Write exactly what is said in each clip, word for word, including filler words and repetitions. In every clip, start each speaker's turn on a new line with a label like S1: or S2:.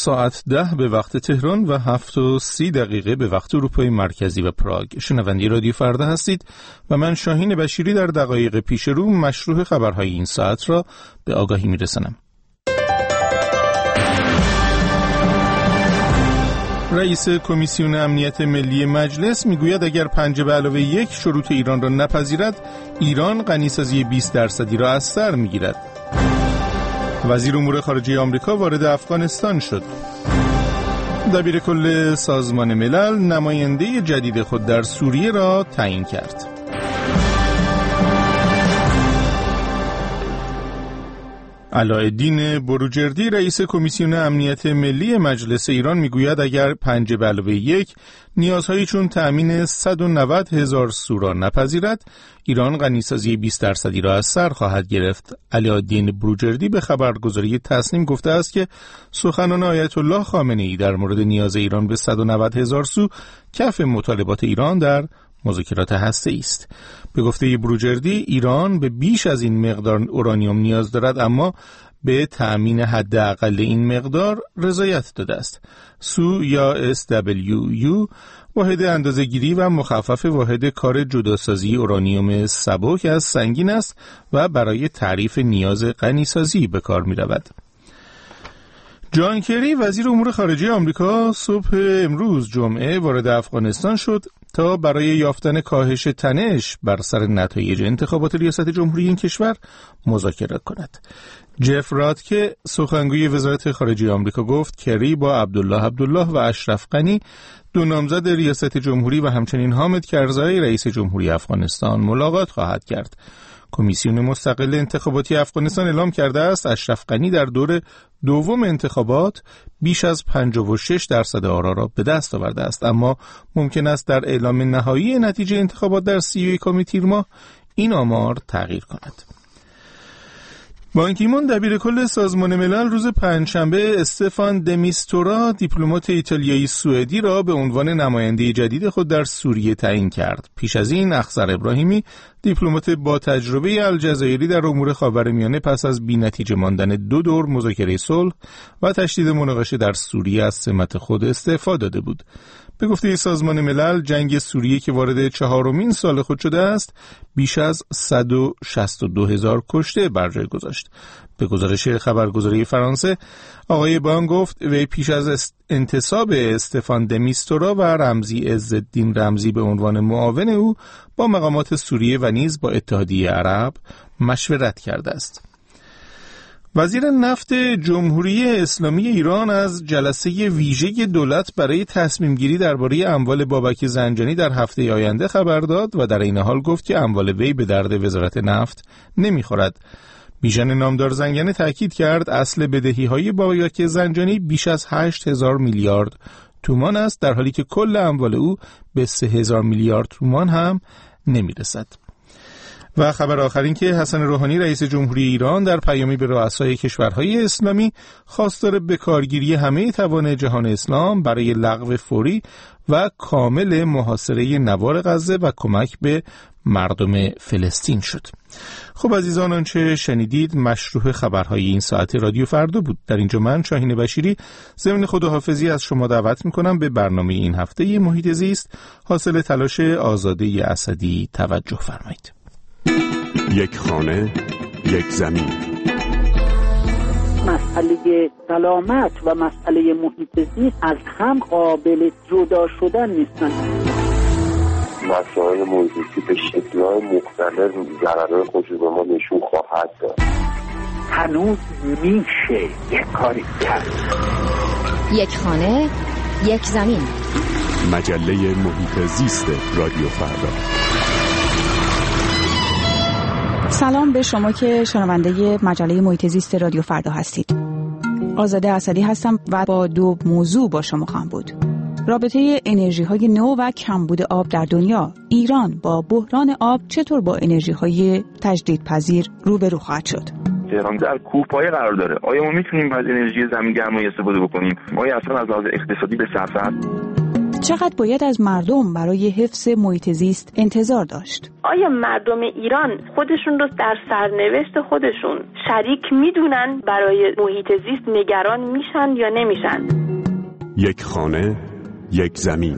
S1: ساعت ده به وقت تهران و هفت و سی دقیقه به وقت اروپای مرکزی و پراگ. شنونده رادیو فردا هستید و من شاهین بشیری در دقایق پیش رو مشروع خبرهای این ساعت را به آگاهی میرسانم. رئیس کمیسیون امنیت ملی مجلس میگوید اگر پنج به علاوه یک شروط ایران را نپذیرد، ایران غنیسازی بیست درصدی را از سر میگیرد. وزیر امور خارجه آمریکا وارد افغانستان شد. دبیر کل سازمان ملل نماینده جدید خود در سوریه را تعیین کرد. علاءالدین بروجردی رئیس کمیسیون امنیت ملی مجلس ایران میگوید اگر پنج به علاوه یک نیازهایی چون تأمین صد و نود هزار سو را نپذیرد، ایران غنیسازی بیست درصدی را از سر خواهد گرفت. علاءالدین بروجردی به خبرگزاری تسنیم گفته است که سخنان آیت الله خامنه‌ای در مورد نیاز ایران به صد و نود هزار سو کف مطالبات ایران در مذاکرات هسته‌ای است. به گفته بروجردی ایران به بیش از این مقدار اورانیوم نیاز دارد، اما به تأمین حداقل این مقدار رضایت داده است. سو یا اس دبلیو یو واحد اندازه‌گیری و مخفف واحد کار جداسازی اورانیوم سبک از سنگین است و برای تعریف نیاز غنیسازی به کار می‌رود. جان کری وزیر امور خارجه آمریکا صبح امروز جمعه وارد افغانستان شد تا برای یافتن کاهش تنش بر سر نتایج انتخابات ریاست جمهوری این کشور مذاکره کند. جف راتکه سخنگوی وزارت خارجه آمریکا گفت کری با عبدالله عبدالله و اشرف غنی دو نامزد ریاست جمهوری و همچنین حامد کرزای رئیس جمهوری افغانستان ملاقات خواهد کرد. کمیسیون مستقل انتخاباتی افغانستان اعلام کرده است اشرف غنی در دور دوم انتخابات بیش از پنجاه و شش درصد آرا را به دست آورده است، اما ممکن است در اعلام نهایی نتیجه انتخابات در سی و یکم تیر ماه این آمار تغییر کند. بان کی مون دبیر کل سازمان ملل روز پنجشنبه استفان دمیستورا دیپلمات ایتالیایی سوئدی را به عنوان نماینده جدید خود در سوریه تعیین کرد. پیش از این اخضر ابراهیمی دیپلمات با تجربه الجزایری در امور خاورمیانه پس از بی‌نتیجه ماندن دو دور مذاکره صلح و تشدید مناقشه در سوریه از سمت خود استعفا داده بود. به گفته سازمان ملل جنگ سوریه که وارد چهارمین سال خود شده است بیش از صد و شصت و دو هزار کشته بر جای گذاشت. به گزارش خبرگزاری فرانسه آقای بان گفت وی پیش از انتصاب استفان دمیستورا و رمزی عزالدین رمزی به عنوان معاون او با مقامات سوریه و نیز با اتحادیه عرب مشورت کرده است. وزیر نفت جمهوری اسلامی ایران از جلسه ویژه دولت برای تصمیم گیری درباره اموال بابک زنجانی در هفته آینده خبر داد و در این حال گفت که اموال وی به درد وزارت نفت نمیخورد. بیژن نامدار زنگنه تاکید کرد اصل بدهی‌های بابک زنجانی بیش از هشت هزار میلیارد تومان است، در حالی که کل اموال او به سه هزار میلیارد تومان هم نمیرسد. و خبر آخر این که حسن روحانی رئیس جمهوری ایران در پیامی به رؤسای کشورهای اسلامی خواستار بکارگیری همه توان جهان اسلام برای لغو فوری و کامل محاصره نوار غزه و کمک به مردم فلسطین شد. خب عزیزان، آنچه شنیدید مشروع خبرهای این ساعت رادیو فردا بود. در اینجا من شاهین بشیری ضمن خداحافظی از شما دعوت میکنم به برنامه این هفته محیط زیست حاصل تلاش آزاده اسدی توجه فرمایید.
S2: یک خانه، یک زمین.
S3: مسئله سلامت و مسئله محیط زیست از هم قابل جدا شدن نیستند.
S4: مسائل محیط زیستی به شکل‌های مختلف ضررهای خودش به ما نشون خواهد داد.
S3: هنوز میشه یک کاری کرد.
S5: یک خانه، یک زمین.
S2: مجله محیط زیست رادیو فردا.
S6: سلام به شما که شنونده مجله محیط زیست رادیو فردا هستید. آزاده اسدی هستم و با دو موضوع با شما خواهم بود. رابطه انرژی‌های نو و کمبود آب در دنیا. ایران با بحران آب چطور با انرژی‌های تجدیدپذیر روبرو خواهد شد؟
S7: تهران در کوهپایه قرار داره. آیا ما میتونیم از انرژی زمین‌گرمایی استفاده بکنیم؟ آیا اصلا از لحاظ اقتصادی به صرفه؟
S6: چقدر باید از مردم برای حفظ محیط زیست انتظار داشت؟
S8: آیا مردم ایران خودشون رو در سرنوشت خودشون شریک میدونن، برای محیط زیست نگران میشن یا نمیشن؟
S2: یک خانه، یک زمین.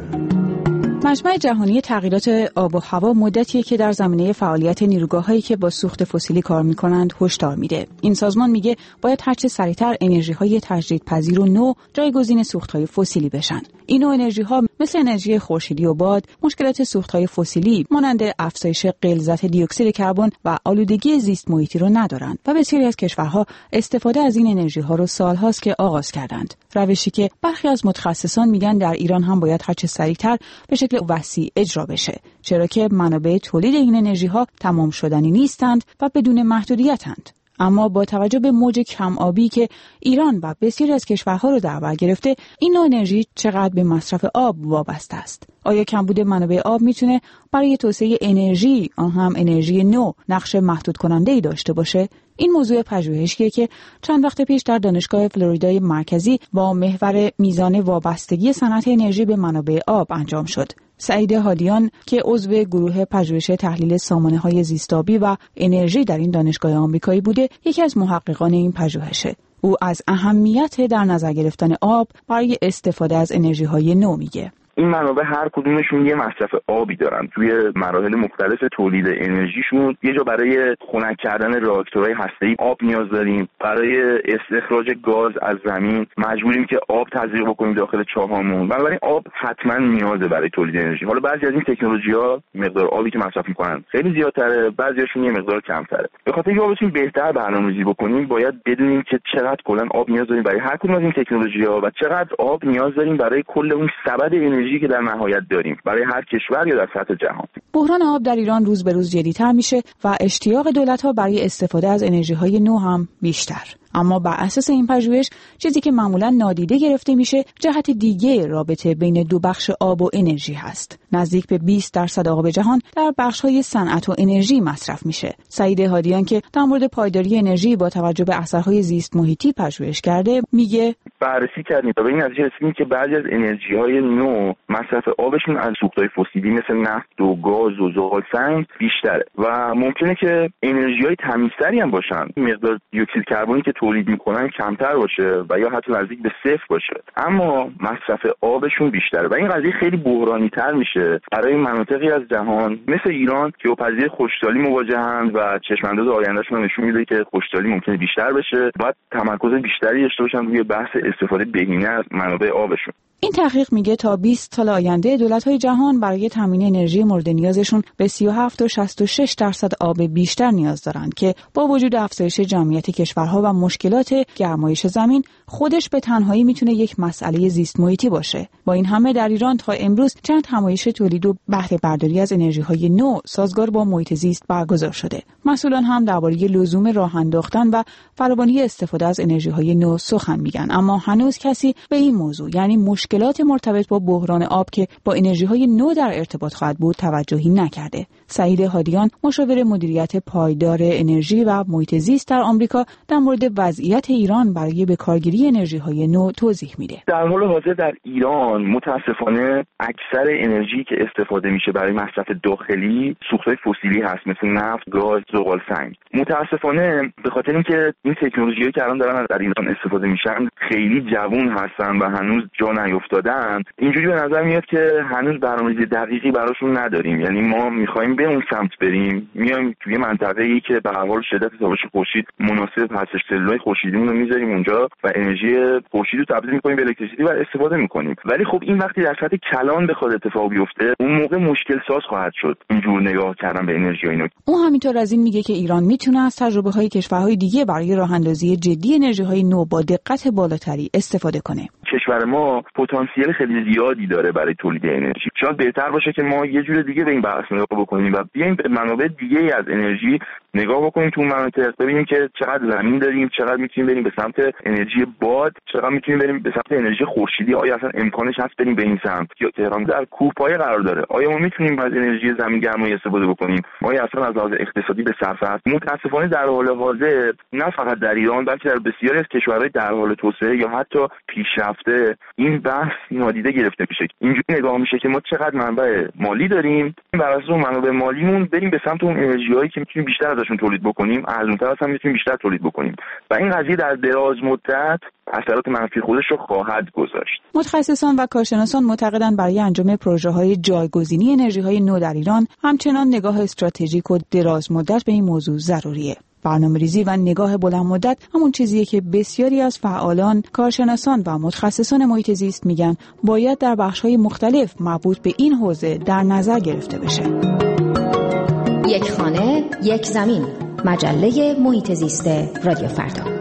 S6: مجمع جهانی تغییرات آب و هوا مدتیه که در زمینه فعالیت نیروگاه‌هایی که با سوخت فسیلی کار می‌کنند هشدار میده. این سازمان میگه باید هرچه سریعتر انرژی‌های تجدیدپذیر و نو جایگزین سوخت‌های فسیلی بشن. این نوع انرژی‌ها مثل انرژی خورشیدی و باد مشکلات سوخت‌های فسیلی مانند افزایش غلظت دی اکسید کربن و آلودگی زیست محیطی رو ندارند و بسیاری از کشورها استفاده از این انرژی‌ها رو سال‌هاست که آغاز کردند. روشی که برخی از متخصصان میگن در ایران هم باید هرچه سریعتر به شکل وسیع اجرا بشه، چرا که منابع تولید این انرژی‌ها تمام شدنی نیستند و بدون محدودیتند. اما با توجه به موج کم آبی که ایران و بسیاری از کشورها رو در بر گرفته، این نوع انرژی چقدر به مصرف آب وابسته است؟ آیا کمبود منابع آب میتونه برای توسعه انرژی، آن هم انرژی نو، نقش محدود کننده‌ای داشته باشه؟ این موضوع پژوهشیه که چند وقت پیش در دانشگاه فلوریدای مرکزی با محور میزان وابستگی صنعت انرژی به منابع آب انجام شد. سعید هادیان که عضو گروه پژوهش تحلیل سامانه‌های زیستابی و انرژی در این دانشگاه آمریکایی بوده، یکی از محققان این پژوهشه. او از اهمیت در نظر گرفتن آب برای استفاده از انرژی‌های نو میگه.
S7: این منابع هر کدومشون یه مصرف آبی دارن. توی مراحل مختلف تولید انرژیشون یه جا برای خنک کردن راکتورهای هسته‌ای آب نیاز داریم. برای استخراج گاز از زمین مجبوریم که آب تزریق بکنیم داخل چاهامون. بنابراین آب حتما نیازه برای تولید انرژی. حالا بعضی از این تکنولوژی‌ها مقدار آبی که مصرف می‌کنن خیلی زیادتره، بعضیاشون یه مقدار کمتره. به خاطر اینکه بتونیم بهتر برنامه‌ریزی بکنیم، باید بدونیم که چقدر کلاً آب نیاز داریم برای هر کدوم از این تکنولوژی‌ها و چقدر آب نیاز داریم برای کل اون سبد انرژی که در نهایت داریم برای هر کشور یا در سطح جهان.
S6: بحران آب در ایران روز به روز جدی‌تر میشه و اشتیاق دولت‌ها برای استفاده از انرژی‌های نو هم بیشتر. اما بر اساس این پژوهش چیزی که معمولا نادیده گرفته میشه جهت دیگه رابطه بین دو بخش آب و انرژی هست. نزدیک به بیست درصد آب جهان در بخش‌های صنعت و انرژی مصرف میشه. سعید هادیان که در مورد پایداری انرژی با توجه به اثرهای زیست محیطی پژوهش کرده میگه
S7: بررسی کردیم تا به این نتیجه رسیدیم که بعضی از انرژی‌های نو مصرف آبشون از سوخت‌های فسیلی مثل نفت و گاز و زغال‌سنگ بیشتره و ممکنه که انرژی‌های تمیزتری هم باشن. مقدار دی اکسید کربنی که تولید میکنن کمتر باشه و یا حتی نزدیک به صفر باشه، اما مصرف آبشون بیشتره و این قضیه خیلی بحرانی تر میشه برای مناطقی از جهان مثل ایران که با پدیده خشکسالی مواجهند و چشمانداز آیندهشون نشون میده که خشکسالی ممکنه بیشتر بشه، باید تمرکز بیشتری داشته باشن روی بحث استفاده بهینه از منابع آبشون.
S6: این تحقیق میگه تا بیست سال آینده دولت‌های جهان برای تامین انرژی مورد نیازشون به سی و هفت و شصت و شش درصد آب بیشتر نیاز دارند که با وجود افزایش جمعیت کشورها و مشکلات گرمایش زمین خودش به تنهایی میتونه یک مسئله زیست محیطی باشه. با این همه در ایران تا امروز چند همایش تولید و بهره برداری از انرژی‌های نو سازگار با محیط زیست برگزار شده. مسئولان هم درباره لزوم راه انداختن و فراوانی استفاده از انرژی‌های نو سخن میگن، اما هنوز کسی به این موضوع یعنی مشکلات مرتبط با بحران آب که با انرژی‌های نو در ارتباط خواهد بود توجهی نکرده. سعید هادیان مشاور مدیریت پایدار انرژی و محیط زیست در آمریکا در مورد وضعیت ایران برای بکارگیری انرژی‌های نو توضیح میده.
S7: در حال حاضر در ایران متاسفانه اکثر انرژی که استفاده میشه برای مصرف داخلی سوخت‌های فسیلی هست، مثل نفت، گاز، زغال‌سنگ. متاسفانه به خاطر اینکه این تکنولوژی‌هایی که الان دارن در ایران استفاده میشن خیلی جوون هستن و هنوز جا نیافتادن، اینجوری به نظر میاد که هنوز برنامه‌ریزی دقیقی براشون نداریم. یعنی ما می‌خوایم به اون سمت بریم، میایم توی منطقه‌ای که به هر حال شدت تابش خورشید مناسب هستش، سلولای خورشیدیمون رو می‌ذاریم اونجا و انرژی خورشیدی رو تبدیل می‌کنیم به الکتریسیته و استفاده می‌کنیم. ولی خب این وقتی در سطح کلان بخواد اتفاق بیفته، اون موقع مشکل ساز خواهد شد اینجور نگاه کردن به انرژی اینا.
S6: اون همینطور از این میگه که ایران میتونه از تجربه‌های کشورهای دیگه برای راه‌اندازی جدی انرژی‌های نو با دقت بالاتری استفاده کنه.
S7: کشور ما پتانسیل خیلی زیادی داره برای تولید انرژی. شاید بهتر باشه که ما یه جور دیگه به این بحث نگاه بکنیم و بیایم به منابع دیگه از انرژی نگاه بکنیم تو مناطق، ببینیم که چقدر زمین داریم، چقدر میتونیم بریم به سمت انرژی باد، چقدر میتونیم بریم به سمت انرژی خورشیدی. آیا اصلا امکانش هست بریم به این سمت؟ یا تهران در کوهپایه قرار داره، آیا ما میتونیم از انرژی زمین گرمایی استفاده بکنیم؟ آیا اصلا از لحاظ اقتصادی به صرفه است؟ متاسفانه در حال حاضر نه فقط در ایران بلکه در بسیاری از کشورهای در حال توسعه یا حتی پیشرفته رفته این بحث نادیده گرفته میشه. اینجوری نگاه میشه که ما چقدر منبع مالی داریم، بر اساس اون منابع مالیمون بریم به سمت اون انرژیایی که میتونیم بیشتر ازشون تولید بکنیم، ارزان‌تر هم میتونیم بیشتر تولید بکنیم و این قضیه در دراز مدت اثرات منفی خودش رو خواهد گذاشت.
S6: متخصصان و کارشناسان معتقدند برای انجام پروژه‌های جایگزینی انرژی‌های نو در ایران همچنان نگاه استراتژیک و دراز مدت به این موضوع ضروریه. برنامه‌ریزی و نگاه بلند مدت همون چیزیه که بسیاری از فعالان، کارشناسان و متخصصان محیط زیست میگن باید در بخش‌های مختلف مربوط به این حوزه در نظر گرفته بشه.
S5: یک خانه، یک زمین. مجله محیط زیست رادیو فردا.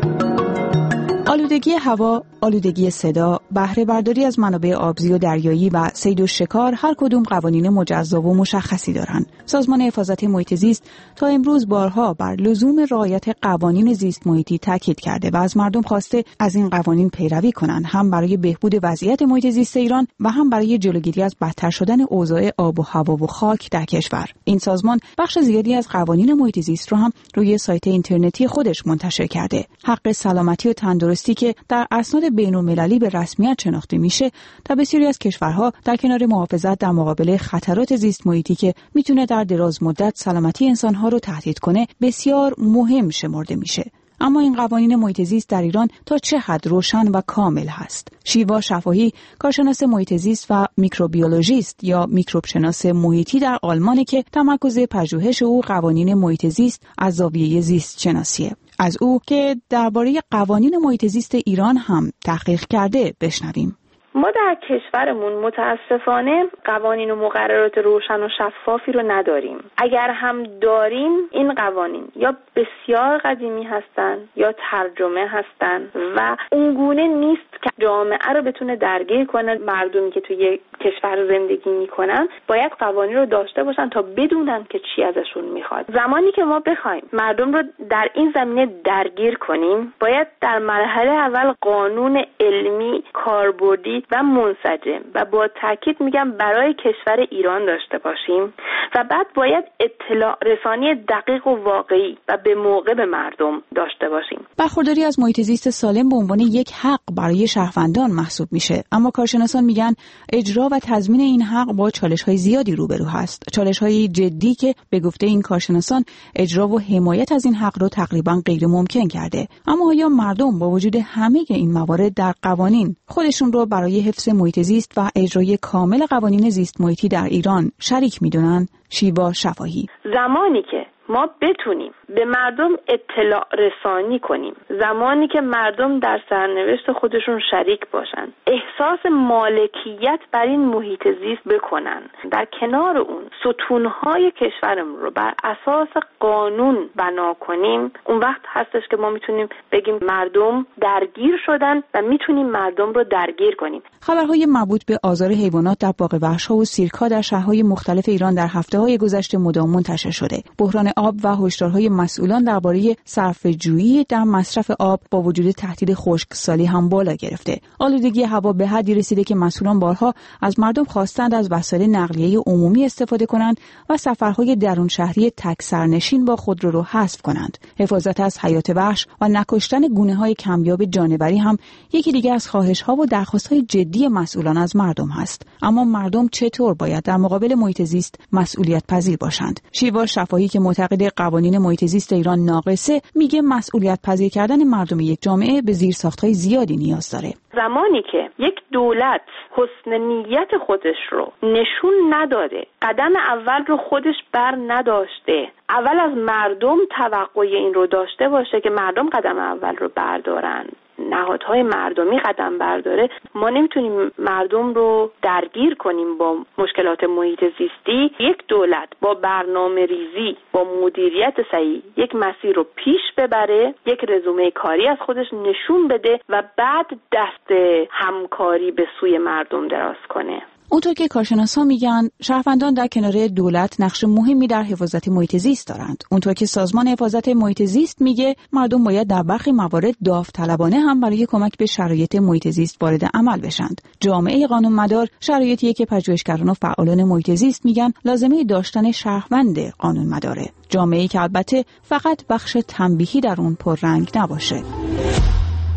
S6: آلودگی هوا، آلودگی صدا، بهره برداری از منابع آبزی و دریایی و صید و شکار هر کدوم قوانین مجزا و مشخصی دارند. سازمان حفاظت محیط زیست تا امروز بارها بر لزوم رعایت قوانین زیست محیطی تاکید کرده و از مردم خواسته از این قوانین پیروی کنند، هم برای بهبود وضعیت محیط زیست ایران و هم برای جلوگیری از بدتر شدن اوضاع آب و هوا و خاک در کشور. این سازمان بخش زیادی از قوانین محیط زیست رو هم روی سایت اینترنتی خودش منتشر کرده. حق سلامتی و تندرستی که در اسناد بین‌المللی به رسمیت شناخته میشه، در بسیاری از کشورها در کنار محافظت در مقابل خطرات زیست محیطی که میتونه در دراز مدت سلامتی انسانها رو تهدید کنه، بسیار مهم شمرده میشه. اما این قوانین محیط زیست در ایران تا چه حد روشن و کامل هست؟ شیوا شفاهی، کارشناس محیط زیست و میکروبیولوژیست یا میکروبشناس محیطی در آلمان که تمرکز پژوهش او قوانین محیط زیست از زاویه زیست شناسیه. از او که درباره قوانین محیط زیست ایران هم تحقیق کرده بشنویم.
S8: ما در کشورمون متاسفانه قوانین و مقررات روشن و شفافی رو نداریم. اگر هم داریم این قوانین یا بسیار قدیمی هستن یا ترجمه هستن و اونگونه نیست که جامعه رو بتونه درگیر کنه. مردمی که توی کشور زندگی میکنن باید قوانین رو داشته باشن تا بدونن که چی ازشون میخواد. زمانی که ما بخوایم مردم رو در این زمینه درگیر کنیم، باید در مرحله اول قانون علمی کاربردی و منسجم و با تاکید میگم برای کشور ایران داشته باشیم و بعد باید اطلاع رسانی دقیق و واقعی و به موقع به مردم داشته باشیم.
S6: برخورداری از محیط زیست سالم به عنوان یک حق برای شهروندان محسوب میشه، اما کارشناسان میگن اجرا و تضمین این حق با چالش‌های زیادی روبرو هست. چالش‌های جدی که به گفته این کارشناسان اجرا و حمایت از این حق رو تقریباً غیر ممکن کرده. اما آیا مردم با وجود همه این موارد در قوانین خودشون رو برای حفظ محیط زیست و اجرای کامل قوانین زیست محیطی در ایران شریک میدونن؟ شیوا شفاهی:
S8: زمانی که ما بتونیم به مردم اطلاع رسانی کنیم، زمانی که مردم در سرنوشت خودشون شریک باشن، احساس مالکیت بر این محیط زیست بکنن، در کنار اون ستونهای کشورمون رو بر اساس قانون بنا کنیم، اون وقت هستش که ما میتونیم بگیم مردم درگیر شدن و میتونیم مردم رو درگیر کنیم.
S6: خبرهای مربوط به آزار حیوانات در باغ وحش‌ها و سیرک‌ها در شهرهای مختلف ایران در هفته‌های گذشته مدام منتشر شده. بحران آب و هشدارهای مسئولان درباره صرفه‌جویی در مصرف آب با وجود تهدید خشکسالی هم بالا گرفته. آلودگی هوا به حدی رسیده که مسئولان بارها از مردم خواستند از وسایل نقلیه عمومی استفاده کنند و سفرهای درون شهری تک سرنشین با خودرو رو حذف کنند. حفاظت از حیات وحش و نکشتن گونه‌های کمیاب جانوری هم یکی دیگر از خواهش‌ها و درخواست‌های جدی مسئولان از مردم هست. اما مردم چطور باید در مقابل محیط زیست مسئولیت پذیر باشند؟ شیوا شفاهی که معتقد قوانین محیط زیست ایران ناقصه، میگه مسئولیت پذیر کردن مردم یک جامعه به زیرساخت‌های زیادی نیاز داره.
S8: زمانی که یک دولت حسن نیت خودش رو نشون نداده، قدم اول رو خودش بر نداشته، اول از مردم توقع این رو داشته باشه که مردم قدم اول رو بردارن، نهادهای مردمی قدم برداره، ما نمیتونیم مردم رو درگیر کنیم با مشکلات محیط زیستی. یک دولت با برنامه ریزی، با مدیریت صحیح یک مسیر رو پیش ببره، یک رزومه کاری از خودش نشون بده و بعد دست همکاری به سوی مردم دراز کنه.
S6: اونطور که کارشناسان میگن شهروندان در کنار دولت نقش مهمی در حفاظت محیط زیست دارند. اونطور که سازمان حفاظت محیط زیست میگه مردم باید در برخی موارد داوطلبانه هم برای کمک به شرایط محیط زیست وارد عمل بشند. جامعه قانونمدار شرایطیه که پژوهشگران و فعالان محیط زیست میگن لازمه داشتن شهروند قانونمداره. جامعه‌ای که البته فقط بخش تنبیهی در اون پررنگ نباشه.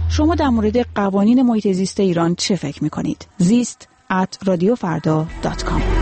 S6: شما در مورد قوانین محیط زیست ایران چه فکر می‌کنید؟ زیست ات رادیو فردا دات کام